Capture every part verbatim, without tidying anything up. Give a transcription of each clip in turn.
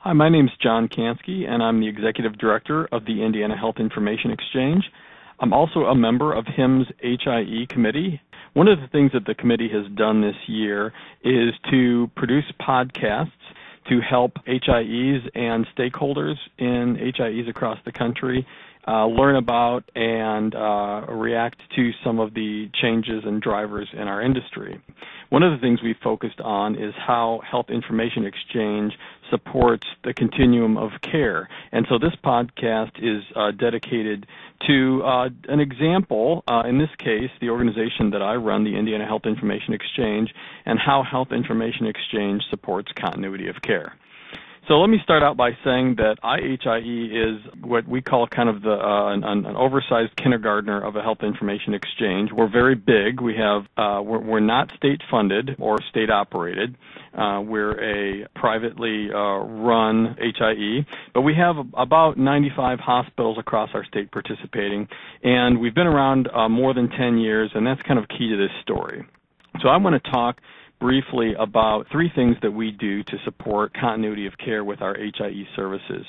Hi, my name is John Kansky, and I'm the Executive Director of the Indiana Health Information Exchange. I'm also a member of H I M's H I E Committee. One of the things that the committee has done this year is to produce podcasts to help H I Es and stakeholders in H I Es across the country uh, learn about and uh, react to some of the changes and drivers in our industry. One of the things we focused on is how Health Information Exchange supports the continuum of care. And so this podcast is uh, dedicated to uh, an example, uh, in this case, the organization that I run, the Indiana Health Information Exchange, and how Health Information Exchange supports continuity of care. So let me start out by saying that I H I E is what we call kind of the uh, an, an oversized kindergartner of a health information exchange. We're very big. We have uh, we're, we're not state funded or state operated. Uh, we're a privately uh, run H I E, but we have about ninety-five hospitals across our state participating, and we've been around uh, more than ten years, and that's kind of key to this story. So I want to talk briefly about three things that we do to support continuity of care with our H I E services.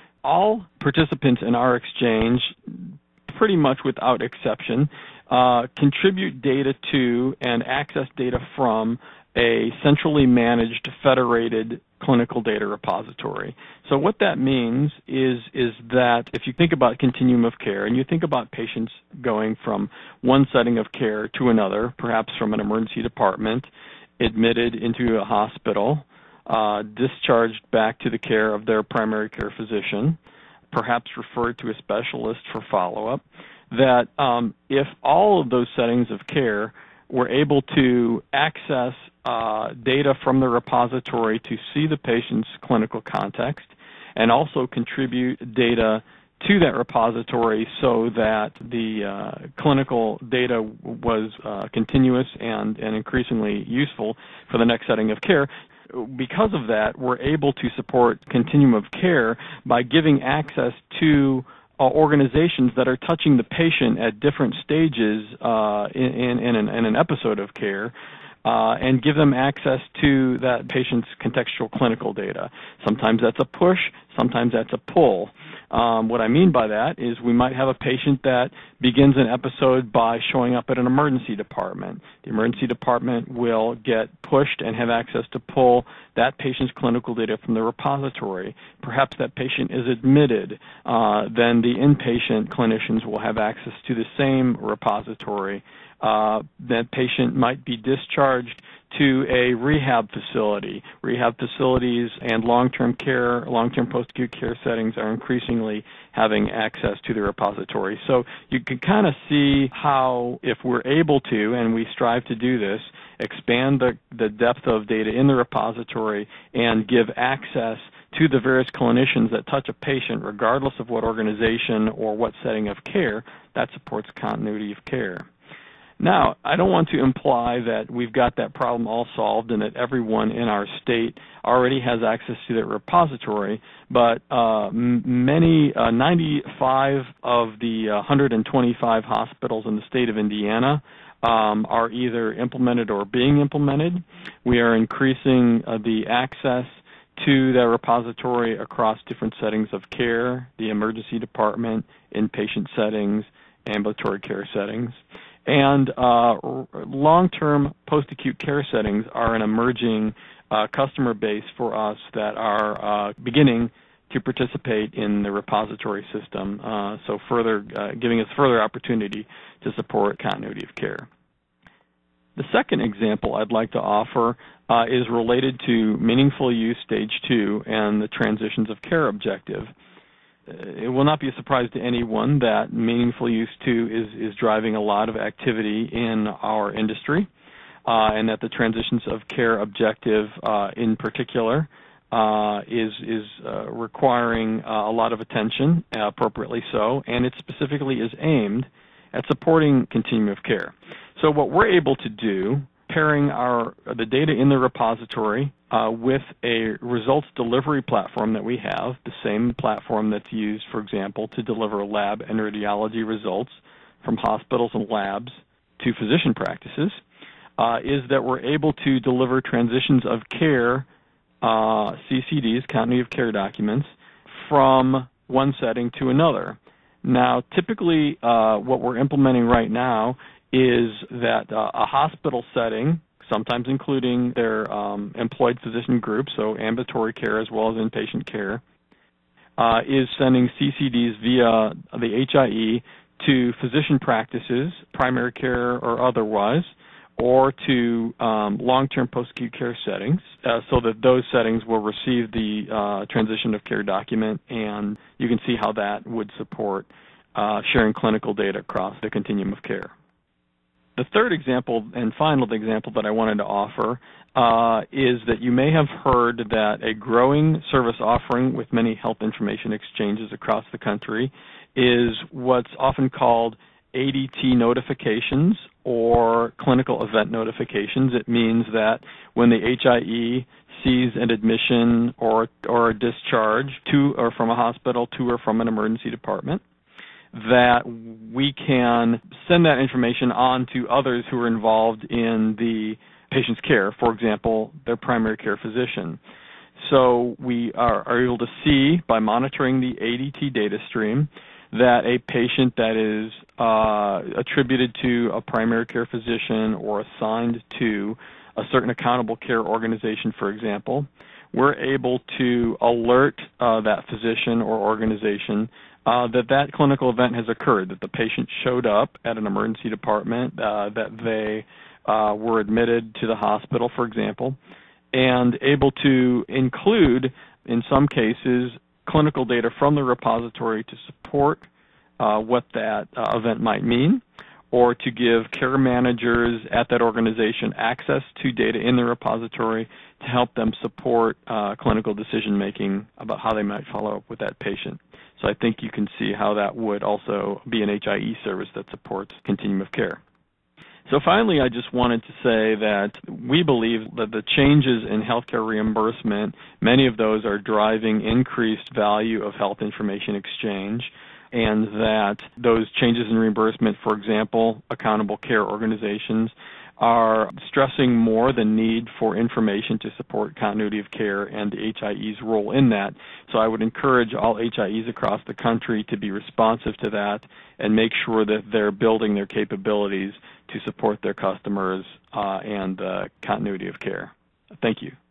All participants in our exchange, pretty much without exception, uh, contribute data to and access data from a centrally managed federated clinical data repository. So what that means is, is that if you think about continuum of care and you think about patients going from one setting of care to another, perhaps from an emergency department, admitted into a hospital, uh, discharged back to the care of their primary care physician, perhaps referred to a specialist for follow-up, that um, if all of those settings of care were able to access uh, data from the repository to see the patient's clinical context and also contribute data to that repository so that the uh, clinical data was uh, continuous and, and increasingly useful for the next setting of care. Because of that, we're able to support continuum of care by giving access to uh, organizations that are touching the patient at different stages uh, in, in, in, an, in an episode of care. Uh, and give them access to that patient's contextual clinical data. Sometimes that's a push, sometimes that's a pull. Um, what I mean by that is we might have a patient that begins an episode by showing up at an emergency department. The emergency department will get pushed and have access to pull that patient's clinical data from the repository. Perhaps that patient is admitted. Uh, then the inpatient clinicians will have access to the same repository. Uh, that patient might be discharged to a rehab facility. Rehab facilities and long-term care, long-term post-acute care settings are increasingly having access to the repository. So you can kind of see how, if we're able to, and we strive to do this, expand the, the depth of data in the repository and give access to the various clinicians that touch a patient, regardless of what organization or what setting of care, that supports continuity of care. Now, I don't want to imply that we've got that problem all solved and that everyone in our state already has access to that repository, but uh, m many, uh, ninety-five of the uh, one hundred twenty-five hospitals in the state of Indiana um, are either implemented or being implemented. We are increasing uh, the access to that repository across different settings of care, the emergency department, inpatient settings, ambulatory care settings. And uh, long-term post-acute care settings are an emerging uh, customer base for us that are uh, beginning to participate in the repository system, uh, so further uh, giving us further opportunity to support continuity of care. The second example I'd like to offer uh, is related to meaningful use stage two and the transitions of care objective. It will not be a surprise to anyone that meaningful use two is, is driving a lot of activity in our industry, uh, and that the transitions of care objective uh, in particular uh, is, is uh, requiring uh, a lot of attention, uh, appropriately so, and it specifically is aimed at supporting continuum of care. So what we're able to do, pairing our the data in the repository uh, with a results delivery platform that we have, the same platform that's used, for example, to deliver lab and radiology results from hospitals and labs to physician practices, uh, is that we're able to deliver transitions of care uh, C C Ds, continuity of care documents, from one setting to another. Now, typically, uh, what we're implementing right now is that uh, a hospital setting, sometimes including their um, employed physician group, so ambulatory care as well as inpatient care, uh, is sending C C Ds via the H I E to physician practices, primary care or otherwise, or to um, long-term post-acute care settings, uh, so that those settings will receive the uh, transition of care document, and you can see how that would support uh, sharing clinical data across the continuum of care. The third example and final example that I wanted to offer uh, is that you may have heard that a growing service offering with many health information exchanges across the country is what's often called A D T notifications or clinical event notifications. It means that when the H I E sees an admission or, or a discharge to or from a hospital to or from an emergency department, that we can send that information on to others who are involved in the patient's care, for example, their primary care physician. So we are, are able to see, by monitoring the A D T data stream, that a patient that is uh, attributed to a primary care physician or assigned to a certain accountable care organization, for example, we're able to alert uh, that physician or organization uh, that that clinical event has occurred, that the patient showed up at an emergency department, uh, that they uh, were admitted to the hospital, for example, and able to include, in some cases, clinical data from the repository to support uh, what that uh, event might mean, or to give care managers at that organization access to data in the repository to help them support uh, clinical decision-making about how they might follow up with that patient. So I think you can see how that would also be an H I E service that supports continuum of care. So finally, I just wanted to say that we believe that the changes in healthcare reimbursement, many of those are driving increased value of health information exchange, and that those changes in reimbursement, for example, accountable care organizations, are stressing more the need for information to support continuity of care and the H I E's role in that. So I would encourage all H I Es across the country to be responsive to that and make sure that they're building their capabilities to support their customers uh, and uh, continuity of care. Thank you.